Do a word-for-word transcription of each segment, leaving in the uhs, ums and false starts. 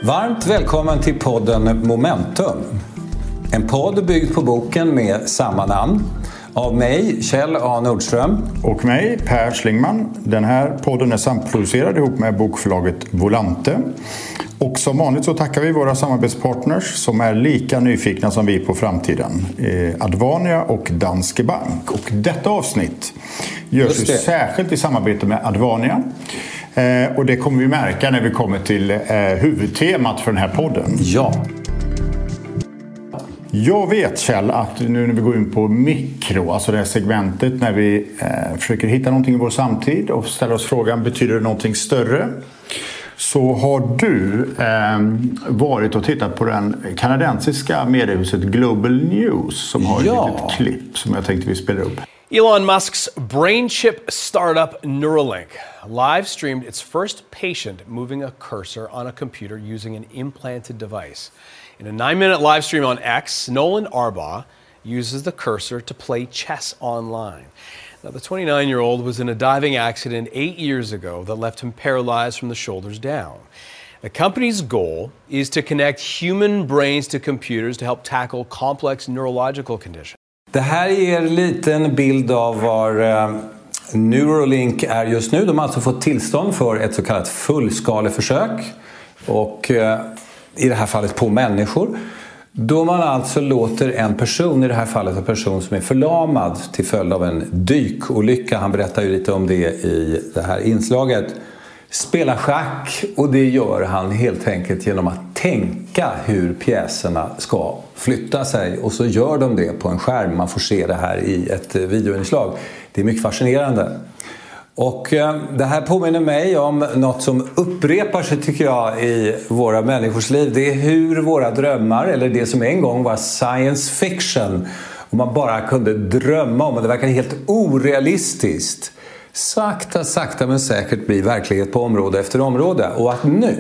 Varmt välkommen till podden Momentum. En podd byggd på boken med samma namn. Av mig, Kjell A. Nordström. Och mig, Per Schlingman. Den här podden är samproducerad ihop med bokförlaget Volante. Och som vanligt så tackar vi våra samarbetspartners som är lika nyfikna som vi på framtiden. Eh, Advania och Danske Bank. Och detta avsnitt görs ju särskilt i samarbete med Advania. Eh, och det kommer vi märka när vi kommer till eh, huvudtemat för den här podden. Ja. Jag vet, Kjell, att nu när vi går in på mikro, alltså det här segmentet när vi eh, försöker hitta någonting i vår samtid och ställer oss frågan, betyder det någonting större? Så har du eh, varit och tittat på den kanadensiska mediehuset Global News som har ja. ett litet klipp som jag tänkte vi spelar upp. Elon Musk's brain chip startup Neuralink live-streamed its first patient moving a cursor on a computer using an implanted device. In a nine-minute live stream on X, Nolan Arbaugh uses the cursor to play chess online. Now, the twenty-nine-year-old was in a diving accident eight years ago that left him paralyzed from the shoulders down. The company's goal is to connect human brains to computers to help tackle complex neurological conditions. Det här ger en liten bild av var eh, Neuralink är just nu. De har alltså fått tillstånd för ett så kallat fullskaleförsök. Och eh, i det här fallet på människor. Då man alltså låter en person, i det här fallet en person som är förlamad till följd av en dykolycka. Han berättar ju lite om det i det här inslaget. Spela schack, och det gör han helt enkelt genom att tänka hur pjäserna ska flytta sig. Och så gör de det på en skärm. Man får se det här i ett videoinslag. Det är mycket fascinerande. Och eh, det här påminner mig om något som upprepar sig, tycker jag, i våra människors liv. Det är hur våra drömmar, eller det som en gång var science fiction, och man bara kunde drömma om, och det verkar helt orealistiskt, sakta, sakta men säkert blir verklighet på område efter område. Och att nu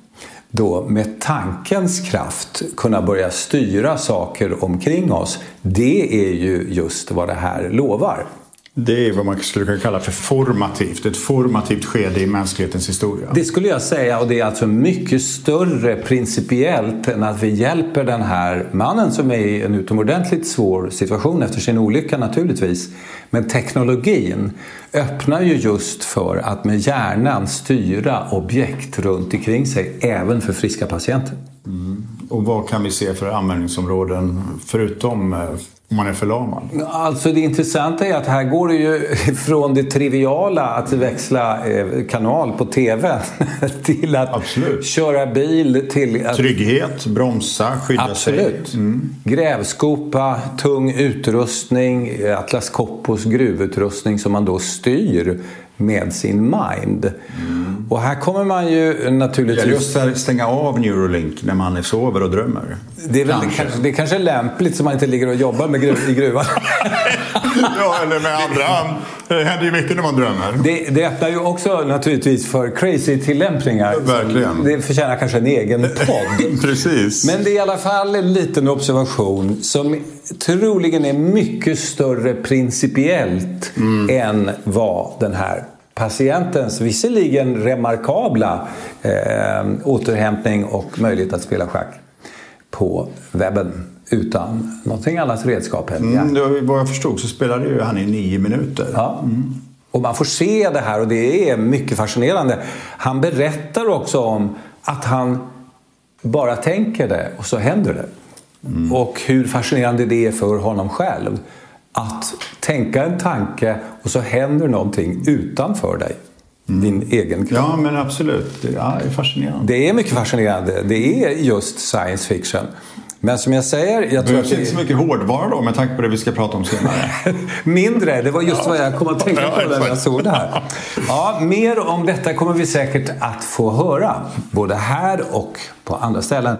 då med tankens kraft kunna börja styra saker omkring oss, det är ju just vad det här lovar. Det är vad man skulle kunna kalla för formativt. Ett formativt skede i mänsklighetens historia. Det skulle jag säga, och det är alltså mycket större principiellt än att vi hjälper den här mannen som är i en utomordentligt svår situation efter sin olycka naturligtvis. Men teknologin öppnar ju just för att med hjärnan styra objekt runt omkring sig även för friska patienter. Mm. Och vad kan vi se för användningsområden förutom om man är förlamad? Alltså det intressanta är att här går det ju från det triviala att växla kanal på tv till att Absolut. köra bil till att... Trygghet, bromsa, skydda Absolut. sig. Absolut. Mm. Grävskopa, tung utrustning, Atlas Copcos gruvutrustning som man då styr med sin mind. Mm. Och här kommer man ju naturligtvis... Ja, just att stänga av Neuralink när man är sover och drömmer. Det är, väl, kanske. Det, det är kanske lämpligt så man inte ligger och jobbar med gru, i gruvan. Ja, eller med andra. Det händer ju mycket när man drömmer. Det, det öppnar ju också naturligtvis för crazy tillämpningar. Verkligen. Det förtjänar kanske en egen podd. Precis. Men det är i alla fall en liten observation som troligen är mycket större principiellt mm. än vad den här patientens visserligen remarkabla eh, återhämtning och möjlighet att spela schack på webben utan någonting annat redskap. Mm, det, vad jag förstod så spelade ju han i nio minuter. Ja. Mm. Och man får se det här och det är mycket fascinerande. Han berättar också om att han bara tänker det och så händer det. Mm. Och hur fascinerande det är för honom själv att tänka en tanke och så händer någonting utanför dig. Mm. Din egen kropp. Ja, men absolut. Det är fascinerande. Det är mycket fascinerande. Det är just science fiction. Men som jag säger... Jag tror det är inte så mycket hårdvara då med tanke på det vi ska prata om senare. Mindre, det var just ja. vad jag kom att tänka på ja, när jag såg det här. Ja, mer om detta kommer vi säkert att få höra. Både här och på andra ställen.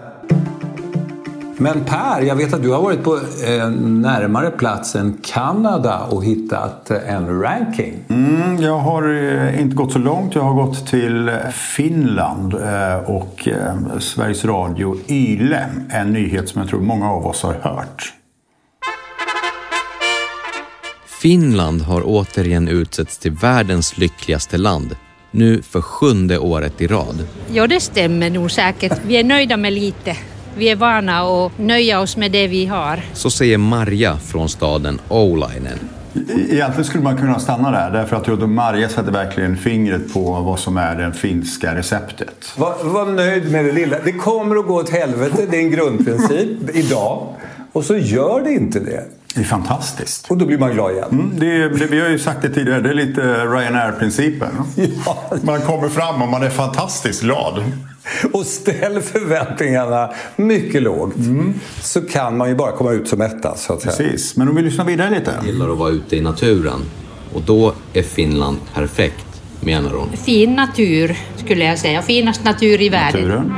Men Per, jag vet att du har varit på eh, närmare plats än Kanada och hittat eh, en ranking. Mm, jag har eh, inte gått så långt. Jag har gått till Finland eh, och eh, Sveriges Radio Yle. En nyhet som jag tror många av oss har hört. Finland har återigen utsetts till världens lyckligaste land nu för sjunde året i rad. Ja, det stämmer nog säkert. Vi är nöjda med lite. Vi är vana att nöja oss med det vi har. Så säger Marja från staden Oulainen. Egentligen skulle man kunna stanna där, därför att jag Marja sätter verkligen fingret på vad som är det finska receptet. Var, var nöjd med det lilla. Det kommer att gå åt helvete, det är en grundprincip idag. Och så gör det inte det. Det är fantastiskt. Och då blir man glad igen. Mm, det, det, vi har ju sagt det tidigare, det är lite Ryanair-principen. Ja. Man kommer fram och man är fantastiskt glad. Och ställ förväntningarna mycket lågt. Mm. Så kan man ju bara komma ut som etta, så att säga. Precis, men om vi lyssnar vidare lite. Jag gillar att vara ute i naturen. Och då är Finland perfekt, menar hon. Fin natur, skulle jag säga. Finast natur i världen. Naturen.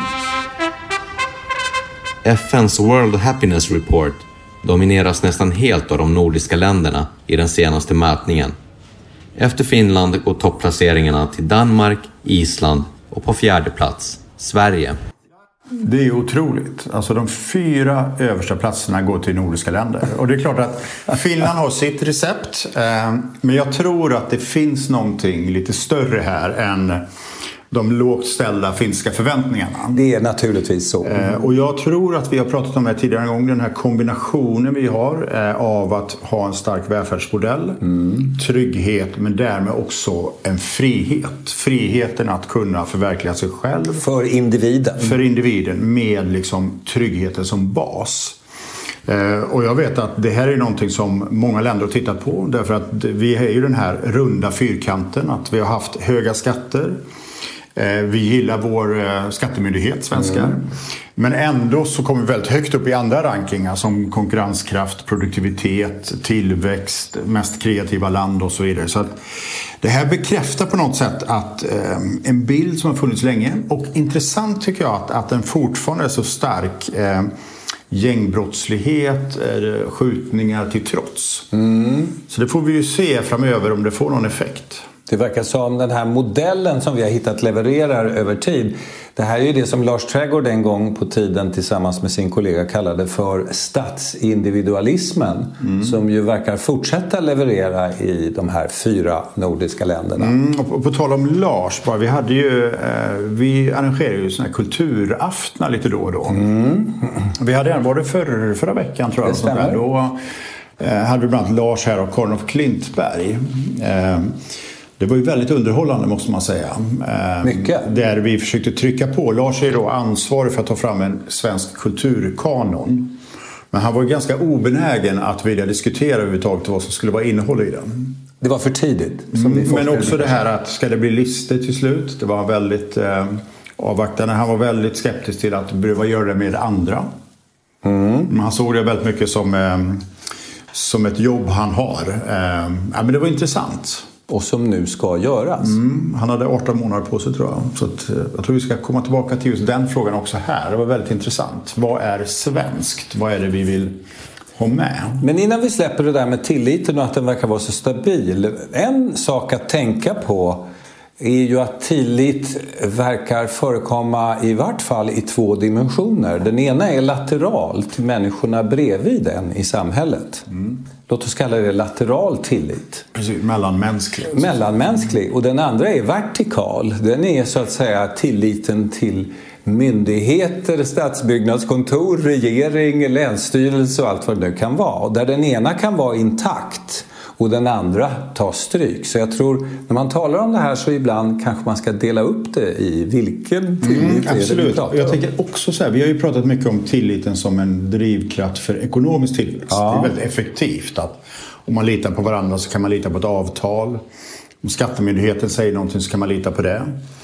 F N:s World Happiness Report domineras nästan helt av de nordiska länderna i den senaste mätningen. Efter Finland går topplaceringarna till Danmark, Island och på fjärde plats Sverige. Det är otroligt. Alltså de fyra översta platserna går till nordiska länder. Och det är klart att Finland har sitt recept. Men jag tror att det finns någonting lite större här än de lågt ställda finska förväntningarna. Det är naturligtvis så. Mm. Och jag tror att vi har pratat om det tidigare en gång. Den här kombinationen vi har av att ha en stark välfärdsmodell, mm. trygghet, men därmed också en frihet. Friheten att kunna förverkliga sig själv. För individen. För individen med liksom tryggheten som bas. Och jag vet att det här är någonting som många länder har tittat på. Därför att vi är ju den här runda fyrkanten. Att vi har haft höga skatter. Vi gillar vår skattemyndighet, svenskar. Mm. Men ändå så kommer vi väldigt högt upp i andra rankingar som konkurrenskraft, produktivitet, tillväxt, mest kreativa land och så vidare. Så att det här bekräftar på något sätt att eh, en bild som har funnits länge, och intressant tycker jag att, att den fortfarande är så stark, eh, gängbrottslighet, eh, skjutningar till trots. Mm. Så det får vi ju se framöver om det får någon effekt. Det verkar som den här modellen som vi har hittat levererar över tid. Det här är ju det som Lars Trädgård en gång på tiden tillsammans med sin kollega kallade för statsindividualismen. Mm. Som ju verkar fortsätta leverera i de här fyra nordiska länderna. Mm, och på, på tal om Lars, bara, vi hade ju eh, vi arrangerar ju såna här kulturaftnar lite då och då. Mm. Vi hade en, var det för, förra veckan tror jag. Det stämmer. Då eh, hade vi bland annat Lars här och Karin af Klintberg. Eh, Det var ju väldigt underhållande måste man säga. Mycket. Där vi försökte trycka på. Lars är då ansvarig för att ta fram en svensk kulturkanon. Men han var ju ganska obenägen att vilja diskutera överhuvudtaget vad som skulle vara innehåll i den. Det var för tidigt. Som mm, men också det här att ska det bli listor till slut. Det var väldigt eh, avvaktande. Han var väldigt skeptisk till att behöva göra det med andra. Mm. Men han såg det väldigt mycket som, eh, som ett jobb han har. Eh, ja, men det var intressant. Och som nu ska göras. Mm, han hade arton månader på sig tror jag. Så att, jag tror vi ska komma tillbaka till just den frågan också här. Det var väldigt intressant. Vad är svenskt? Vad är det vi vill ha med? Men innan vi släpper det där med tilliten och att den verkar vara så stabil. En sak att tänka på är ju att tillit verkar förekomma i vart fall i två dimensioner. Den ena är lateral till människorna bredvid den i samhället. Mm. Låt oss kalla det lateral tillit. Precis, mellanmänsklig. Mellanmänsklig. Och den andra är vertikal. Den är så att säga tilliten till myndigheter, stadsbyggnadskontor, regering, länsstyrelse och allt vad det nu kan vara. Där den ena kan vara intakt och den andra tar stryk. Så jag tror, när man talar om det här så ibland kanske man ska dela upp det i vilken tillit mm, är absolut. det vi pratar om. Jag tänker också så här, vi har ju pratat mycket om tilliten som en drivkraft för ekonomisk tillväxt. Ja. Det är väldigt effektivt att om man litar på varandra så kan man lita på ett avtal. Om skattemyndigheten säger någonting så kan man lita på det.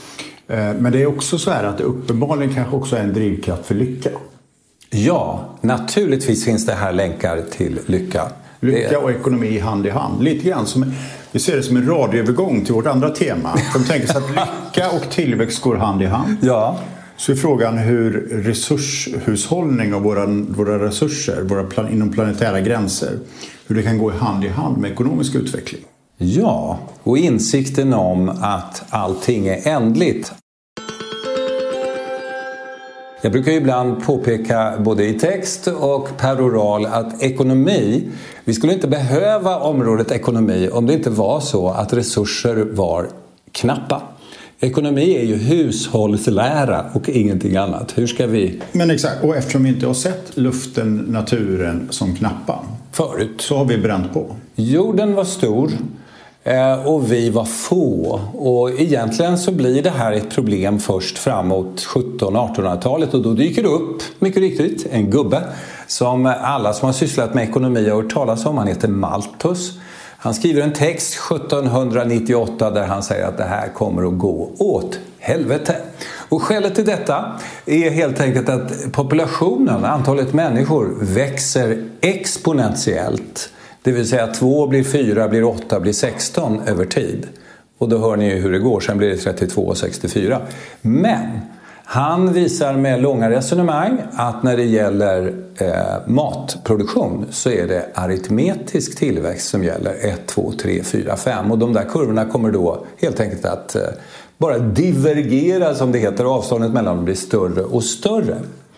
Men det är också så här att det uppenbarligen kanske också är en drivkraft för lycka. Ja, naturligtvis finns det här länkar till lycka. Lycka och ekonomi hand i hand. Lite grann som, vi ser det som en radioövergång till vårt andra tema. De tänker sig att lycka och tillväxt går hand i hand. Ja. Så är frågan hur resurshushållning och våra, våra resurser våra plan, inom planetära gränser, hur det kan gå hand i hand med ekonomisk utveckling. Ja, och insikten om att allting är ändligt. Jag brukar ju ibland påpeka både i text och peroral att ekonomi, vi skulle inte behöva området ekonomi om det inte var så att resurser var knappa. Ekonomi är ju hushållslära och ingenting annat. Hur ska vi... Men exakt, och eftersom vi inte har sett luften, naturen som knappa förut, så har vi bränt på. Jorden var stor och vi var få. Och egentligen så blir det här ett problem först framåt sjuttonhundra-artonhundratalet. Och då dyker det upp, mycket riktigt, en gubbe som alla som har sysslat med ekonomi har hört talas om. Han heter Malthus. Han skriver en text sjuttonhundranittioåtta där han säger att det här kommer att gå åt helvete. Och skälet till detta är helt enkelt att populationen, antalet människor, växer exponentiellt. Det vill säga två blir fyra, blir åtta, blir sexton över tid. Och då hör ni ju hur det går, sen blir det trettiotvå och sextiofyra. Men han visar med långa resonemang att när det gäller eh, matproduktion så är det aritmetisk tillväxt som gäller ett, två, tre, fyra, fem. Och de där kurvorna kommer då helt enkelt att eh, bara divergera, som det heter. Avståndet mellan dem blir större och större.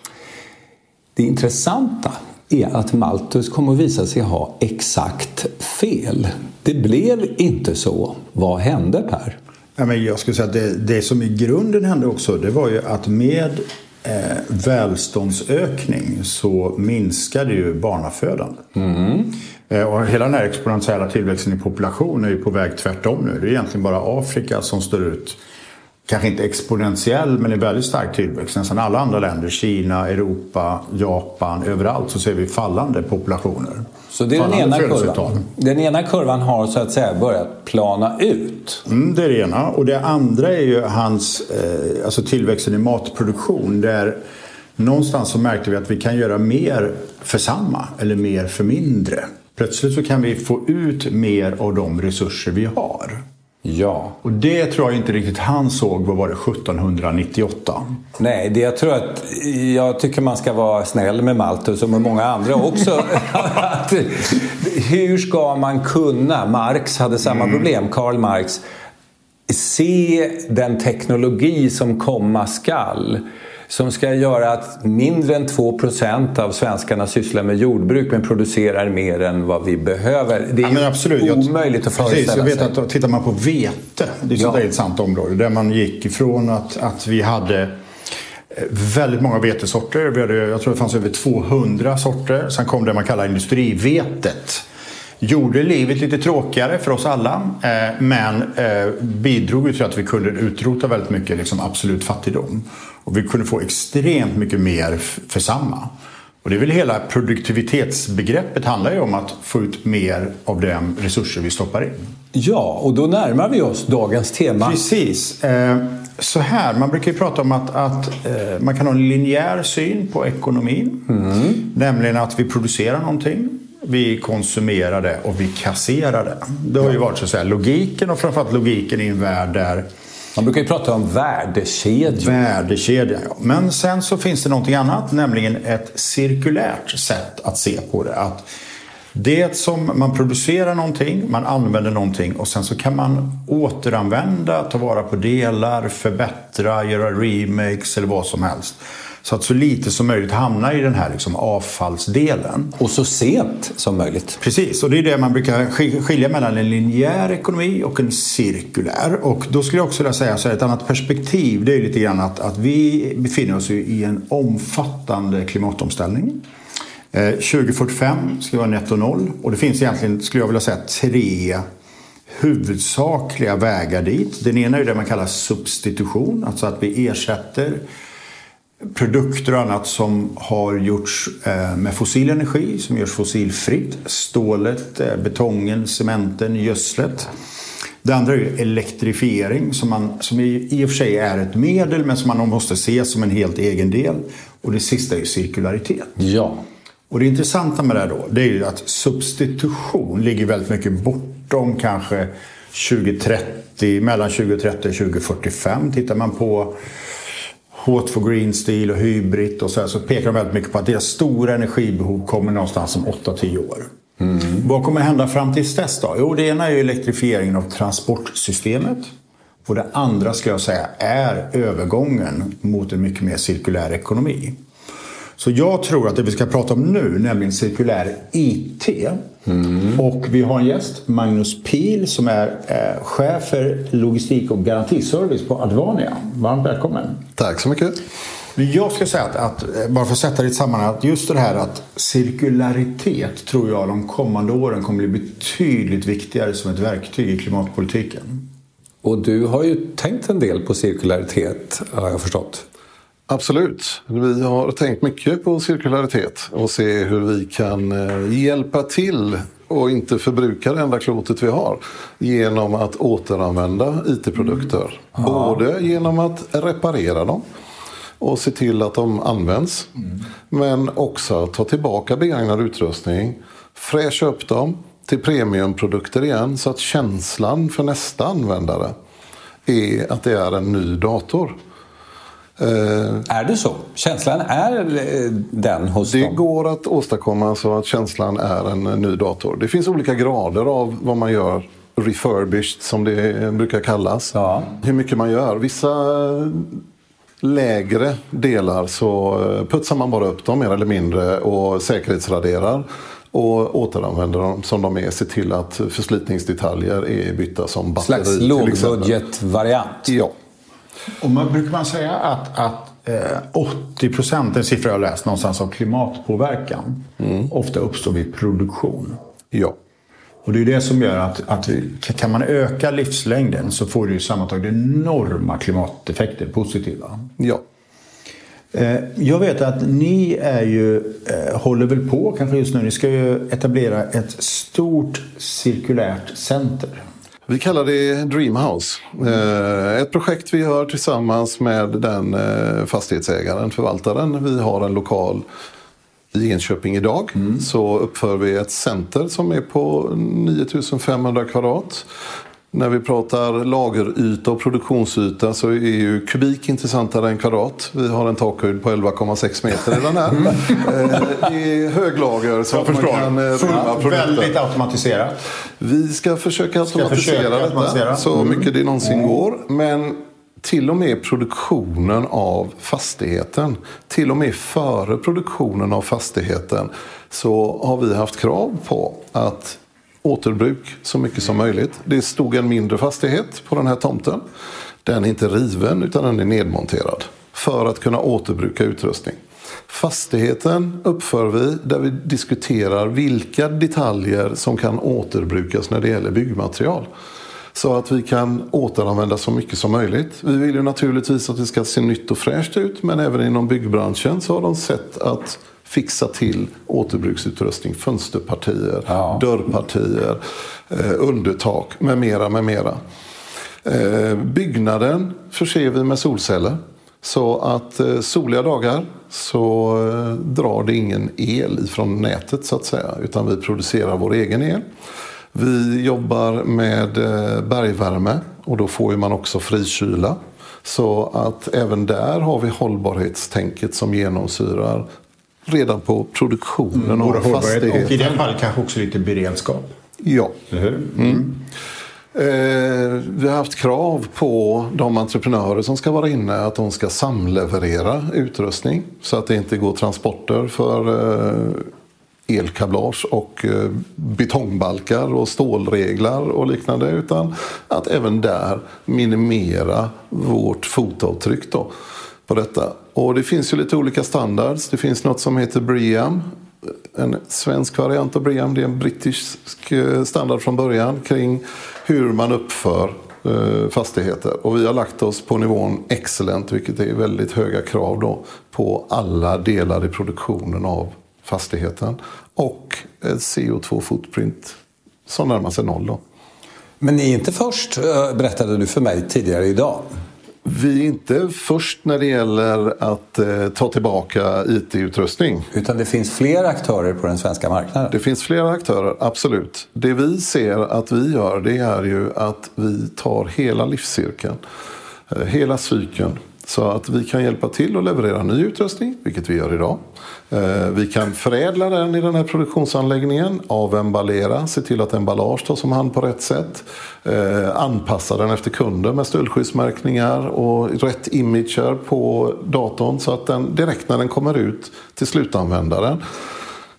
Det intressanta är att Malthus kommer att visa sig ha exakt fel. Det blev inte så. Vad hände, Per? Ja, men jag skulle säga att det, det som i grunden hände också, det var ju att med eh, välståndsökning så minskade ju barnafödandet. Mm. Eh, och hela den här exponentiella tillväxten i population är ju på väg tvärtom nu. Det är egentligen bara Afrika som står ut, kanske inte exponentiell men i väldigt stark tillväxt. Nästan alla andra länder, Kina, Europa, Japan, överallt så ser vi fallande populationer. Så det är den ena kurvan. Den ena kurvan har så att säga börjat plana ut. Mm, det är det ena. Och det andra är ju hans eh, alltså tillväxten i matproduktion. Där någonstans så märkte vi att vi kan göra mer för samma eller mer för mindre. Plötsligt så kan vi få ut mer av de resurser vi har. Ja. Och det tror jag inte riktigt han såg, vad var det, sjuttonhundranittioåtta? Nej, det jag tror att jag tycker man ska vara snäll med Malthus och med många andra också. Att, hur ska man kunna, Marx hade samma mm. problem, Karl Marx, se den teknologi som komma skall, som ska göra att mindre än två procent av svenskarna sysslar med jordbruk men producerar mer än vad vi behöver. Det är ja, absolut. omöjligt att föreställa Precis, jag vet sig. Att tittar man på vete, det är ja. ett intressant område där man gick ifrån att, att vi hade väldigt många vetesorter. Vi hade, jag tror det fanns över tvåhundra sorter. Sen kom det man kallar industrivetet. Gjorde livet lite tråkigare för oss alla, eh, men eh, bidrog till att vi kunde utrota väldigt mycket liksom, absolut fattigdom. Och vi kunde få extremt mycket mer f- för samma. Och det är väl hela produktivitetsbegreppet handlar ju om att få ut mer av de resurser vi stoppar in. Ja, och då närmar vi oss dagens tema. Precis. Eh, så här, man brukar ju prata om att, att eh, man kan ha en linjär syn på ekonomin. Mm. Nämligen att vi producerar någonting. Vi konsumerar det och vi kasserar det. Det har ju varit så att säga logiken och framförallt logiken i en värld där... Man brukar ju prata om värdekedjor. Värdekedjor, ja. Men sen så finns det någonting annat, nämligen ett cirkulärt sätt att se på det. Att det som man producerar någonting, man använder någonting och sen så kan man återanvända, ta vara på delar, förbättra, göra remakes eller vad som helst. Så att så lite som möjligt hamnar i den här liksom avfallsdelen. Och så sent som möjligt. Precis, och det är det man brukar skilja mellan en linjär ekonomi och en cirkulär. Och då skulle jag också vilja säga så här, ett annat perspektiv, det är lite grann att, att vi befinner oss i en omfattande klimatomställning. Eh, tjugo fyrtiofem ska vara netto noll. Och det finns egentligen, skulle jag vilja säga, tre huvudsakliga vägar dit. Den ena är det man kallar substitution, alltså att vi ersätter produkter och annat som har gjorts med fossil energi, som görs fossilfritt. Stålet, betongen, cementen, gödslet. Det andra är ju elektrifiering som, man, som i och för sig är ett medel men som man måste se som en helt egen del. Och det sista är ju cirkularitet. Ja. Och det intressanta med det här då, det är ju att substitution ligger väldigt mycket bortom kanske tjugo trettio, mellan tjugo trettio och tjugo fyrtiofem. Tittar man på Hot for Green Steel och Hybrid och så här, så pekar de väldigt mycket på att deras stora energibehov kommer någonstans om åtta till tio år. Mm. Vad kommer hända fram till dess då? Jo, det ena är ju elektrifieringen av transportsystemet. Och det andra ska jag säga är övergången mot en mycket mer cirkulär ekonomi. Så jag tror att det vi ska prata om nu, nämligen cirkulär I T, Mm. Och vi har en gäst, Magnus Pihl, som är eh, chef för logistik och garantiservice på Advania. Varmt välkommen. Tack så mycket. Jag ska säga att, att bara för att sätta det i ett sammanhang, att just det här att cirkularitet tror jag de kommande åren kommer bli betydligt viktigare som ett verktyg i klimatpolitiken. Och du har ju tänkt en del på cirkularitet, har jag förstått. Absolut. Vi har tänkt mycket på cirkularitet och se hur vi kan hjälpa till och inte förbruka det enda klotet vi har genom att återanvända I T-produkter. Mm. Både genom att reparera dem och se till att de används. Mm. Men också ta tillbaka begagnad utrustning, fräscha upp dem till premiumprodukter igen så att känslan för nästa användare är att det är en ny dator. Är det så? Känslan är den hos det dem? Det går att åstadkomma så att känslan är en ny dator. Det finns olika grader av vad man gör refurbished som det brukar kallas. Ja. Hur mycket man gör. Vissa lägre delar så putsar man bara upp dem mer eller mindre och säkerhetsraderar och återanvänder dem som de är. Se till att förslitningsdetaljer är bytta som batteri. Slags lågbudgetvariant. Ja. Och man brukar man säga att, att eh, åttio procent, en siffra jag har läst någonstans, av klimatpåverkan mm. ofta uppstår vid produktion. Ja. Och det är det som gör att, att kan man öka livslängden så får det ju sammantaget enorma klimateffekter, positiva. Ja. Eh, jag vet att ni är ju, eh, håller väl på kanske just nu, ni ska ju etablera ett stort cirkulärt center. Vi kallar det Dreamhouse. Ett projekt vi gör tillsammans med den fastighetsägaren, förvaltaren. Vi har en lokal i Enköping idag. Mm. Så uppför vi ett center som är på nio tusen femhundra kvadrat. När vi pratar lageryta och produktionsyta så är ju kubik intressantare än kvadrat. Vi har en takhöjd på elva komma sex meter i den här. Mm. Det är höglager så att man kan rymma produkter. Väldigt automatiserat. Vi ska försöka automatisera ska försöka detta automatisera. Så mm. mycket det någonsin mm. går. Men till och med produktionen av fastigheten, till och med före produktionen av fastigheten så har vi haft krav på att återbruk så mycket som möjligt. Det stod en mindre fastighet på den här tomten. Den är inte riven utan den är nedmonterad för att kunna återbruka utrustning. Fastigheten uppför vi där vi diskuterar vilka detaljer som kan återbrukas när det gäller byggmaterial. Så att vi kan återanvända så mycket som möjligt. Vi vill ju naturligtvis att det ska se nytt och fräscht ut, men även inom byggbranschen så har de sett att fixa till återbruksutrustning, fönsterpartier, ja. dörrpartier, eh, undertak med mera, med mera. Eh, byggnaden förser vi med solceller så att eh, soliga dagar så eh, drar det ingen el ifrån nätet så att säga, utan vi producerar vår egen el. Vi jobbar med eh, bergvärme och då får man också frikyla. Så att även där har vi hållbarhetstänket som genomsyrar redan på produktionen mm, av fastigheten. Och i det fall kanske också lite beredskap. Ja. Mm. Mm. Eh, vi har haft krav på de entreprenörer som ska vara inne att de ska samleverera utrustning så att det inte går transporter för eh, elkablage och eh, betongbalkar och stålreglar och liknande, utan att även där minimera vårt fotavtryck då på detta. Och det finns ju lite olika standards. Det finns något som heter BREEAM, en svensk variant av BREEAM. Det är en brittisk standard från början kring hur man uppför eh, fastigheter. Och vi har lagt oss på nivån excellent, vilket är väldigt höga krav då på alla delar i produktionen av fastigheten. Och ett C O två footprint som närmar sig noll då. Men ni är inte först, berättade du för mig tidigare idag. Vi är inte först när det gäller att eh, ta tillbaka I T-utrustning. Utan det finns fler aktörer på den svenska marknaden? Det finns flera aktörer, absolut. Det vi ser att vi gör, det är ju att vi tar hela livscirkeln, eh, hela cykeln. Så att vi kan hjälpa till att leverera ny utrustning, vilket vi gör idag. Eh, vi kan förädla den i den här produktionsanläggningen, avemballera, se till att emballage tas om hand på rätt sätt. Eh, anpassa den efter kunder med stöldskyddsmärkningar och rätt imager på datorn så att den direkt när den kommer ut till slutanvändaren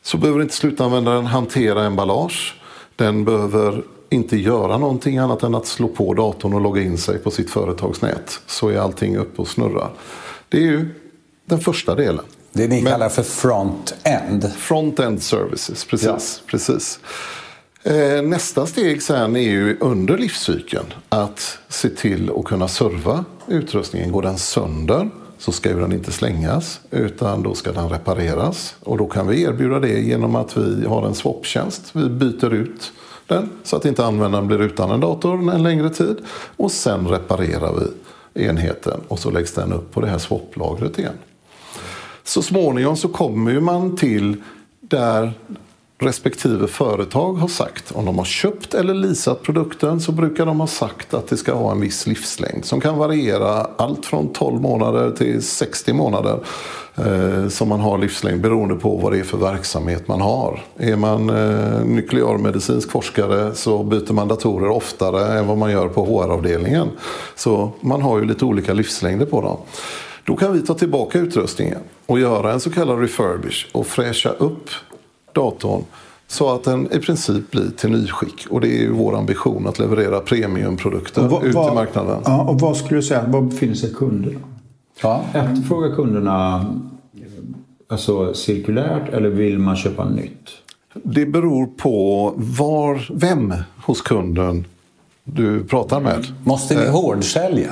så behöver inte slutanvändaren hantera emballage. Den behöver inte göra någonting annat än att slå på datorn och logga in sig på sitt företagsnät. Så är allting uppe och snurrar. Det är ju den första delen. Det ni Men, kallar för front-end. Front-end services, precis. Ja. precis. Eh, nästa steg sen är ju under livscykeln att se till att kunna serva utrustningen. Går den sönder så ska ju den inte slängas utan då ska den repareras. Och då kan vi erbjuda det genom att vi har en swap-tjänst. Vi byter ut den så att inte användaren blir utan en dator en längre tid. Och sen reparerar vi enheten och så läggs den upp på det här swap-lagret igen. Så småningom så kommer ju man till där respektive företag har sagt, om de har köpt eller leasat produkten så brukar de ha sagt att det ska ha en viss livslängd som kan variera allt från tolv månader till sextio månader eh, som man har livslängd beroende på vad det är för verksamhet man har. Är man eh, nuklearmedicinsk forskare så byter man datorer oftare än vad man gör på H R-avdelningen. Så man har ju lite olika livslängder på dem. Då kan vi ta tillbaka utrustningen och göra en så kallad refurbish och fräscha upp datorn så att den i princip blir till nyskick. Och det är ju vår ambition att leverera premiumprodukter vad, ut vad, i marknaden. Ja, och vad skulle du säga, var befinner sig kunderna? Ja. Efterfrågar kunderna alltså cirkulärt eller vill man köpa nytt? Det beror på var, vem hos kunden du pratar med. Måste ni hårdsälja?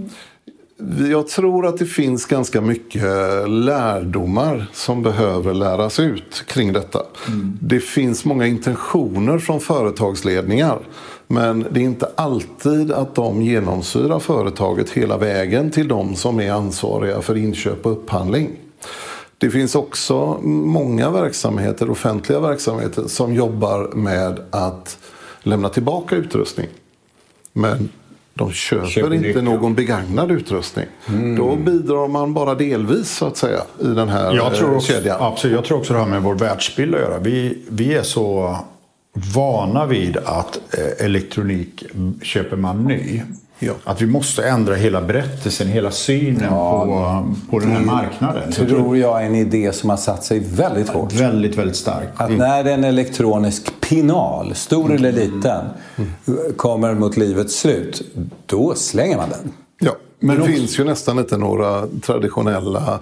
Jag tror att det finns ganska mycket lärdomar som behöver läras ut kring detta. Mm. Det finns många intentioner från företagsledningar. Men det är inte alltid att de genomsyrar företaget hela vägen till de som är ansvariga för inköp och upphandling. Det finns också många verksamheter, offentliga verksamheter, som jobbar med att lämna tillbaka utrustning. Men de köper, köper inte nytt, någon begagnad utrustning. Mm. Då bidrar man bara delvis så att säga i den här jag tror också, kedjan. Absolut, jag tror också det har med vår världsbild att göra. Vi, vi är så vana vid att eh, elektronik köper man ny. Ja. Att vi måste ändra hela berättelsen, hela synen ja, på, på den här marknaden. Det tror jag är en idé som har satt sig väldigt hårt. Väldigt, väldigt stark. Att mm. när en elektronisk pinal, stor mm. eller liten, mm. kommer mot livets slut, då slänger man den. Ja, men det också finns ju nästan inte några traditionella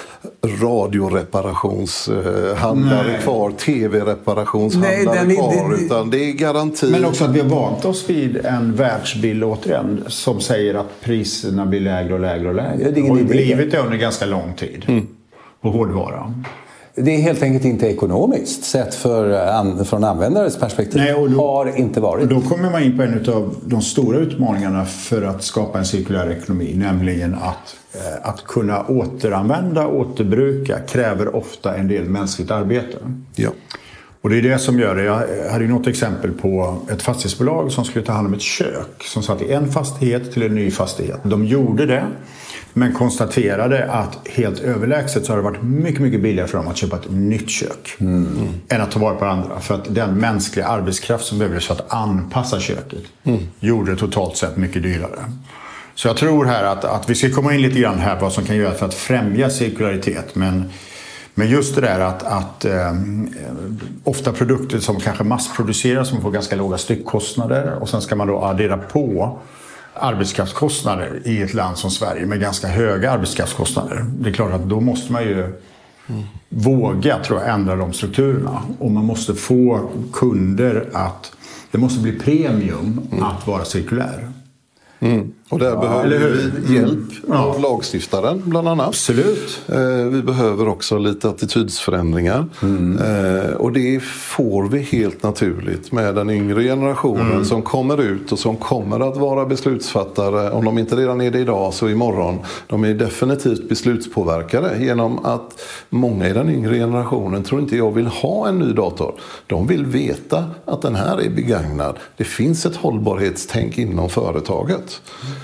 radioreparationshandlare kvar, tv-reparationshandlare kvar, det, det, utan det är garanti. Men också att vi har vant oss vid en världsbild återigen som säger att priserna blir lägre och lägre och lägre. Ja, det har blivit det under ganska lång tid mm. på hårdvara. Det är helt enkelt inte ekonomiskt sett för, från användares perspektiv. Nej, och då, har inte varit. Och då kommer man in på en av de stora utmaningarna för att skapa en cirkulär ekonomi, nämligen att, eh, att kunna återanvända, återbruka kräver ofta en del mänskligt arbete. Ja. Och det är det som gör det. Jag hade ju något exempel på ett fastighetsbolag som skulle ta hand om ett kök som satt i en fastighet till en ny fastighet. De gjorde det. Men konstaterade att helt överlägset så har det varit mycket, mycket billigare för dem att köpa ett nytt kök. Mm. Än att ta vara på andra. För att den mänskliga arbetskraft som behövdes för att anpassa köket mm. gjorde det totalt sett mycket dyrare. Så jag tror här att, att vi ska komma in lite grann här på vad som kan göras för att främja cirkularitet. Men, men just det där att, att eh, ofta produkter som kanske massproduceras som får ganska låga styckkostnader. Och sen ska man då addera på arbetskraftskostnader i ett land som Sverige med ganska höga arbetskraftskostnader. Det är klart att då måste man ju mm. våga tror jag, ändra de strukturerna. Och man måste få kunder att det måste bli premium mm. att vara cirkulär. Mm. Och där ja, behöver vi hjälp mm. av lagstiftaren bland annat. Absolut. Eh, vi behöver också lite attitydsförändringar. Mm. Eh, och det får vi helt naturligt med den yngre generationen mm. som kommer ut och som kommer att vara beslutsfattare. Om de inte redan är det idag så imorgon. De är definitivt beslutspåverkare genom att många i den yngre generationen tror inte jag vill ha en ny dator. De vill veta att den här är begagnad. Det finns ett hållbarhetstänk inom företaget.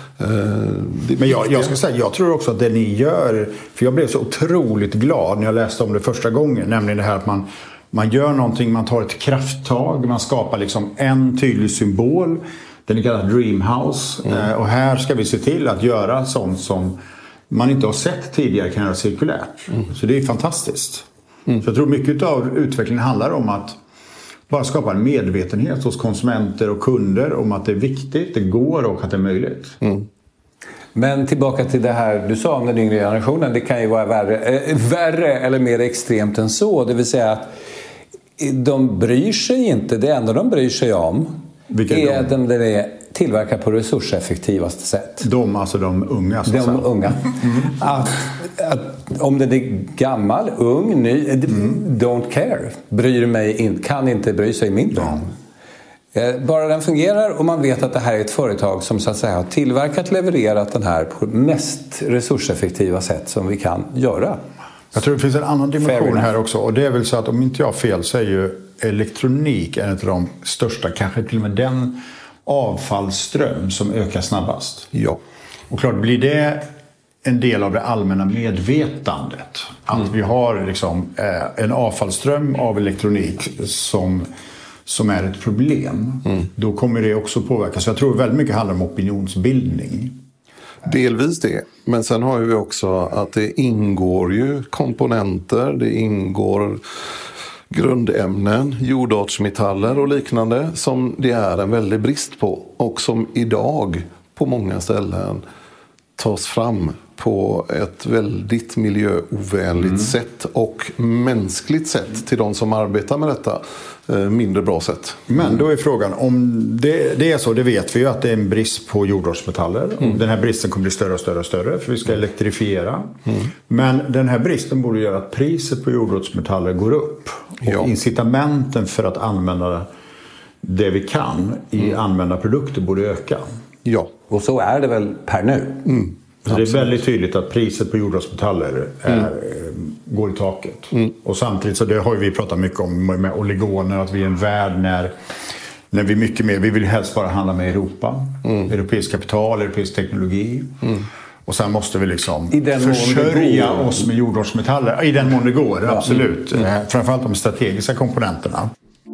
Men jag, jag ska säga, jag tror också att det ni gör, för jag blev så otroligt glad när jag läste om det första gången, nämligen det här att man, man gör någonting, man tar ett krafttag, man skapar liksom en tydlig symbol, den är kallad Dreamhouse mm. och här ska vi se till att göra sånt som man inte har sett tidigare kan göra cirkulärt. Mm. Så det är fantastiskt. Mm. Så jag tror mycket av utvecklingen handlar om att bara skapa en medvetenhet hos konsumenter och kunder om att det är viktigt, det går och att det är möjligt. Mm. Men tillbaka till det här du sa om den yngre generationen. Det kan ju vara värre, äh, värre eller mer extremt än så. Det vill säga att de bryr sig inte. Det enda de bryr sig om Vilka är, är att de är tillverkar på resurseffektivaste sätt. De, alltså de unga. Så de så. unga. Mm. Att, att, om den är gammal, ung, ny, mm. don't care. Bryr mig in, kan inte bry sig mindre om. Bara den fungerar och man vet att det här är ett företag som så att säga har tillverkat, levererat den här på mest resurseffektiva sätt som vi kan göra. Jag tror det finns en annan dimension här också, och det är väl så att om inte jag har fel så är ju elektronik en av de största, kanske till och med den avfallsström som ökar snabbast. Ja. Och klart blir det en del av det allmänna medvetandet att mm. vi har liksom eh, en avfallsström av elektronik som som är ett problem, mm. då kommer det också påverka. Så jag tror väldigt mycket handlar om opinionsbildning. Delvis det, men sen har vi också att det ingår ju komponenter, det ingår grundämnen, jordartsmetaller och liknande som det är en väldig brist på och som idag på många ställen tas fram på ett väldigt miljöovänligt mm. sätt och mänskligt sätt till de som arbetar med detta mindre bra sätt. Men då är frågan, om det, det är så, det vet vi ju att det är en brist på jordartsmetaller. Mm. Den här bristen kommer bli större och större och större för vi ska elektrifiera. Mm. Men den här bristen borde göra att priset på jordartsmetaller går upp. Och ja. incitamenten för att använda det vi kan i mm. använda produkter borde öka. Ja, och så är det väl per nu. Mm. Så det är väldigt tydligt att priset på jordartsmetaller är, mm. går i taket. Mm. Och samtidigt så det har vi pratat mycket om med oligoner, att vi är en värld när, när vi mycket mer, vi vill helst bara handla med Europa. Mm. Europeisk kapital, europeisk teknologi. Mm. Och sen måste vi liksom försörja oss med jordartsmetaller. I den mån det går, ja. absolut. Mm. Framförallt de strategiska komponenterna.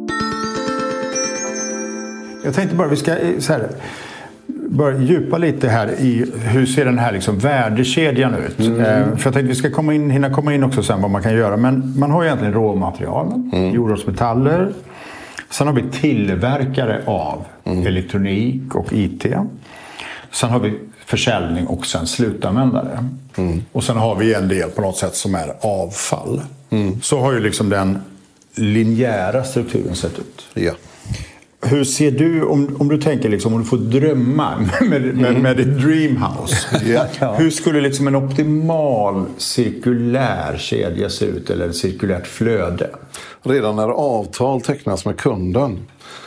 Jag tänkte bara, vi ska så här, börja djupa lite här i hur ser den här liksom värdekedjan ut. Mm. Eh, för jag tänkte vi ska komma in, hinna komma in också sen vad man kan göra. Men man har ju egentligen råmaterial, mm. jordartsmetaller. Sen har vi tillverkare av mm. elektronik och I T. Sen har vi försäljning och sen slutanvändare. Mm. Och sen har vi en del på något sätt som är avfall. Mm. Så har ju liksom den linjära strukturen sett ut. Ja. Hur ser du, om, om du tänker liksom, om du får drömma med, med, med ditt dreamhouse. Ja. Hur skulle liksom en optimal cirkulär kedja se ut, eller ett cirkulärt flöde? Redan när avtal tecknas med kunden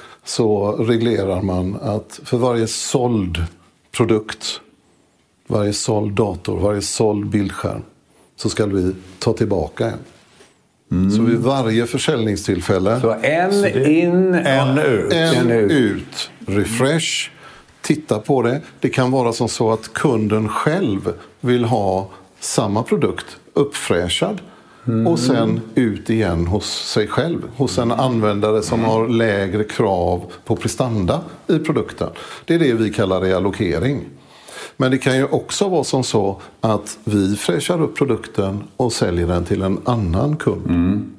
så reglerar man att för varje såld produkt, varje såld dator, varje såld bildskärm så ska vi ta tillbaka en. Mm. Så vid varje försäljningstillfälle så en så in, en ut, en ut, refresh, titta på det. Det kan vara som så att kunden själv vill ha samma produkt uppfräschad mm. och sen ut igen hos sig själv, hos en användare som har lägre krav på prestanda i produkten. Det är det vi kallar reallokering. Men det kan ju också vara som så att vi fräschar upp produkten och säljer den till en annan kund. Mm.